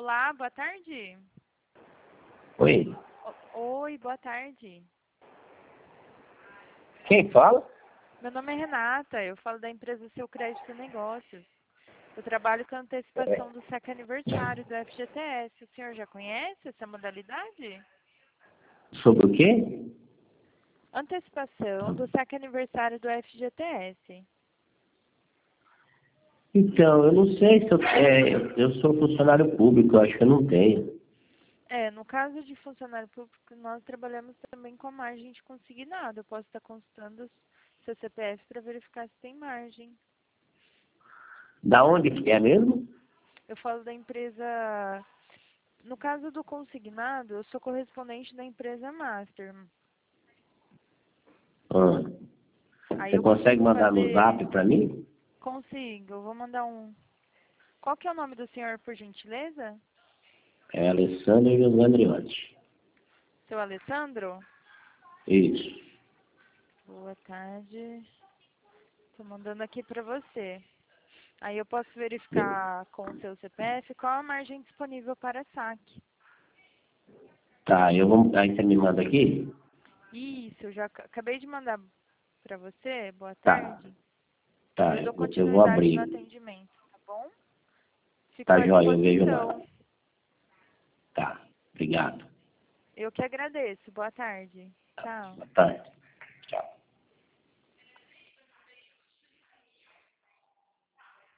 Olá, boa tarde. Oi, Oi, boa tarde. quem fala? Meu nome é Renata, eu falo da empresa Seu Crédito Negócios. Eu trabalho com a antecipação do SEC aniversário do FGTS. O senhor já conhece essa modalidade? Sobre o quê? Antecipação do SEC aniversário do FGTS. Então, eu não sei se eu sou funcionário público, eu acho que eu não tenho. No caso de funcionário público, nós trabalhamos também com a margem de consignado. Eu posso estar consultando seu CPF para verificar se tem margem. Da onde que é mesmo? Eu falo da empresa. No caso do consignado, eu sou correspondente da empresa Master. Ah, Aí você eu consegue consigo mandar no fazer. zap para mim? Consigo, eu vou mandar um. Qual que é o nome do senhor, por gentileza? É Alessandro José Andriotti. Seu Alessandro? Isso. Boa tarde. Estou mandando aqui para você. Aí eu posso verificar com o seu CPF qual a margem disponível para saque. Tá, aí você me manda aqui? Isso, eu já acabei de mandar para você. Boa Tá, tarde. tá, Eu dou eu vou continuidade no abrir. atendimento, tá bom? Fico Tá à joia, eu vejo lá. disposição. Tá, obrigado. Eu que agradeço. Boa tarde. Tá, Tchau. boa tarde.